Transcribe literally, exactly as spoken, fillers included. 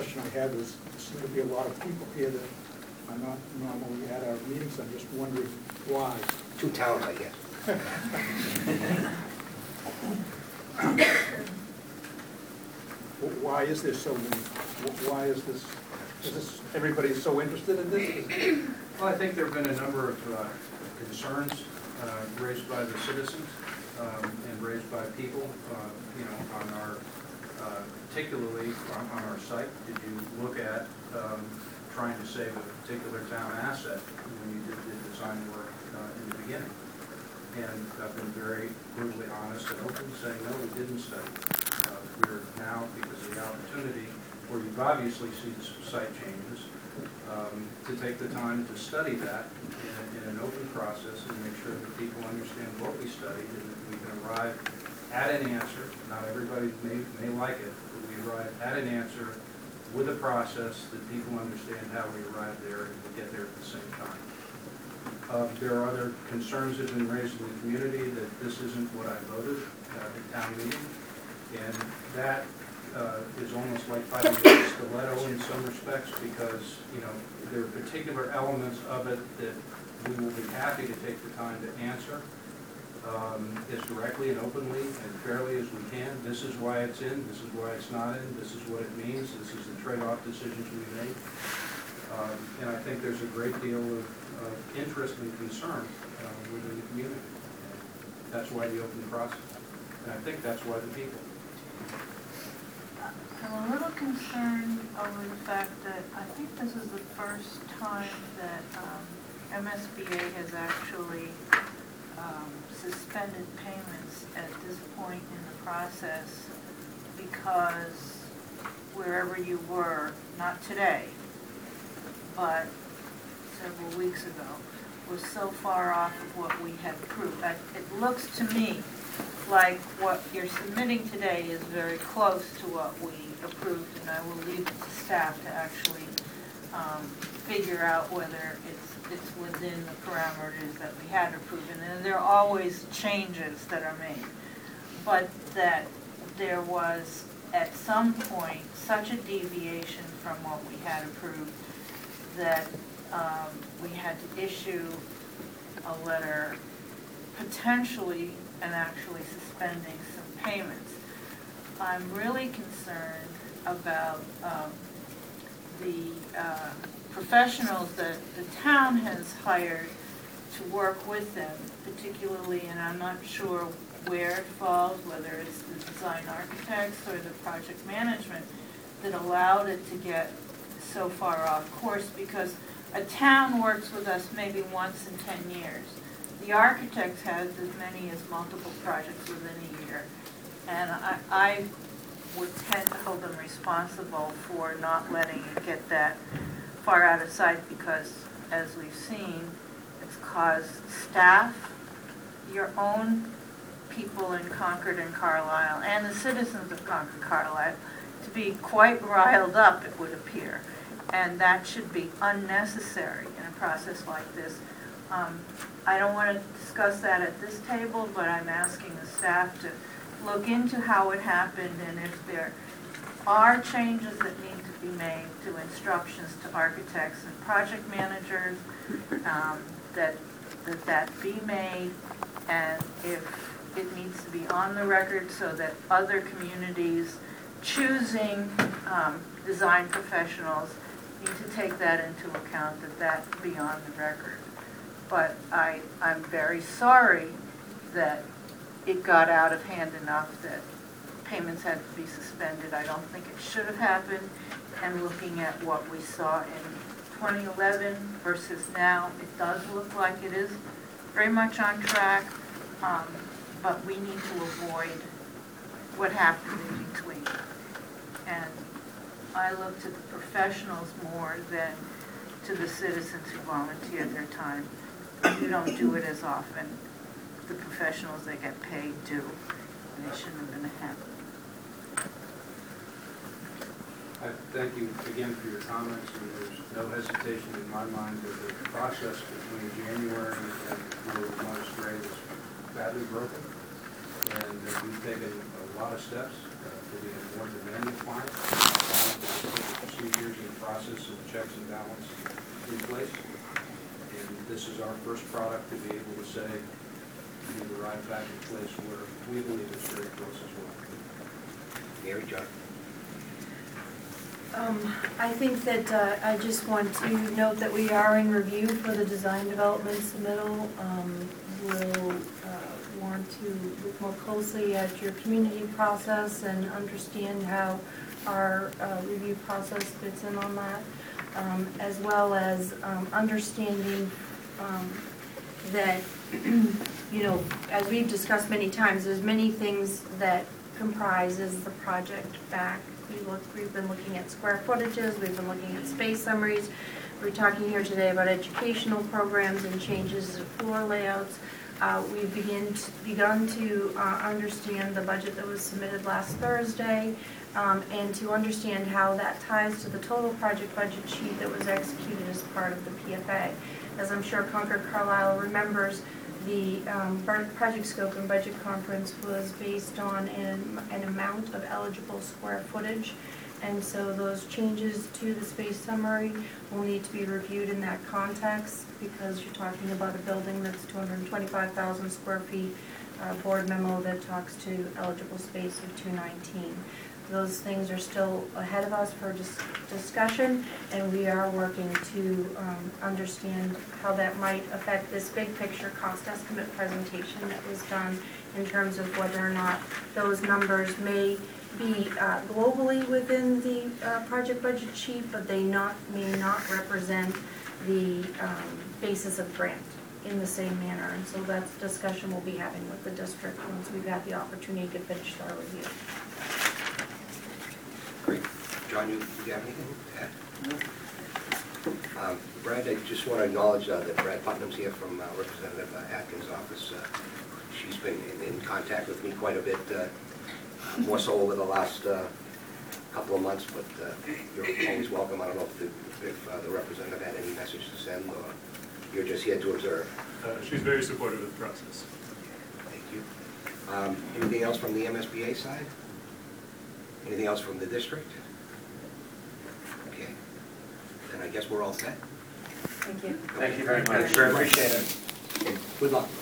question I had was, there seem to be a lot of people here that are not normally at our meetings. I'm just wondering why. Two towns, I guess. Why is there so many? Why is this, is this, everybody is so interested in this? Well, I think there have been a number of uh, concerns uh, raised by the citizens um, and raised by people, uh, you know, on our, uh, particularly on, on our site. Did you look at um, trying to save a particular town asset when you did the design work uh, in the beginning? And I've been very brutally honest and open, saying, no, we didn't study. Uh, we're now, because of the opportunity, where you've obviously seen some site changes, um, to take the time to study that in, in an open process and make sure that people understand what we studied and that we can arrive at an answer. Not everybody may, may like it, but we arrive at an answer with a process that people understand how we arrive there and we get there at the same time. Uh, there are other concerns that have been raised in the community that this isn't what I voted uh, at town meeting. And that uh, is almost like fighting a stiletto in some respects because, you know, there are particular elements of it that we will be happy to take the time to answer um, as directly and openly and fairly as we can. This is why it's in, this is why it's not in, this is what it means, this is the trade-off decisions we make. Um, and I think there's a great deal of, of interest and concern uh, within the community. And that's why the open process. And I think that's why the people. I'm a little concerned over the fact that I think this is the first time that um, M S B A has actually um, suspended payments at this point in the process because wherever you were, not today, but several weeks ago, was so far off of what we had approved. I, it looks to me like what you're submitting today is very close to what we approved, and I will leave it to staff to actually um, figure out whether it's it's within the parameters that we had approved. And there are always changes that are made, but that there was at some point such a deviation from what we had approved that um, we had to issue a letter potentially and actually suspending some payments. I'm really concerned about um, the uh, professionals that the town has hired to work with them, particularly, and I'm not sure where it falls, whether it's the design architects or the project management, that allowed it to get so far off course, because a town works with us maybe once in ten years. The architects has as many as multiple projects within a year. And I, I would tend to hold them responsible for not letting it get that far out of sight because, as we've seen, it's caused staff, your own people in Concord and Carlisle, and the citizens of Concord, Carlisle, to be quite riled up, it would appear. And that should be unnecessary in a process like this. Um, I don't want to discuss that at this table, but I'm asking the staff to look into how it happened, and if there are changes that need to be made to instructions to architects and project managers, um, that, that that be made, and if it needs to be on the record so that other communities choosing um, design professionals need to take that into account, that that be on the record. But I, I'm very sorry that it got out of hand enough that payments had to be suspended. I don't think it should have happened. And looking at what we saw in twenty eleven versus now, it does look like it is very much on track. Um, but we need to avoid what happened in between. And I look to the professionals more than to the citizens who volunteer their time. You don't do it as often. The professionals that get paid do, and they shouldn't have been happen. I thank you again for your comments, and there's no hesitation in my mind that the process between January and where we went astray was badly broken, and that we've taken a lot of steps uh, to be a more demanding client, to process of checks and balance in place. And this is our first product to be able to say, we've arrived back in place where we believe it's very close as well. Mary Jo? Um, I think that uh, I just want to note that we are in review for the design development submittal. Um, We'll uh, want to look more closely at your community process and understand how our uh, review process fits in on that, um, as well as um, understanding um, that, you know, as we've discussed many times, there's many things that comprises the project back. We look, we've been looking at square footages, we've been looking at space summaries. We're talking here today about educational programs and changes to floor layouts. Uh, we've begin to, begun to uh, understand the budget that was submitted last Thursday, um, and to understand how that ties to the total project budget sheet that was executed as part of the P F A. As I'm sure Concord Carlisle remembers, the um, project scope and budget conference was based on an, an amount of eligible square footage. And so those changes to the space summary will need to be reviewed in that context, because you're talking about a building that's two hundred twenty-five thousand square feet, a board memo that talks to eligible space of two nineteen. Those things are still ahead of us for dis discussion, and we are working to um, understand how that might affect this big picture cost estimate presentation that was done in terms of whether or not those numbers may be uh, globally within the uh, project budget sheet, but they not may not represent the um, basis of grant in the same manner. And so that's a discussion we'll be having with the district once we've had the opportunity to finish our review. Great. John, you, you have anything to add? Um, Brad, I just want to acknowledge uh, that Brad Putnam's here from uh, Representative uh, Atkins' office. Uh, she's been in, in contact with me quite a bit, uh, more so over the last uh, couple of months, but uh, you're always welcome. I don't know if the, if, uh, the representative had any message to send, or you're just here to observe. Uh, she's very supportive of the process. Thank you. Um, anything else from the M S B A side? Anything else from the district? Okay. Then I guess we're all set. Thank you. Thank you very much. Appreciate it. Good luck.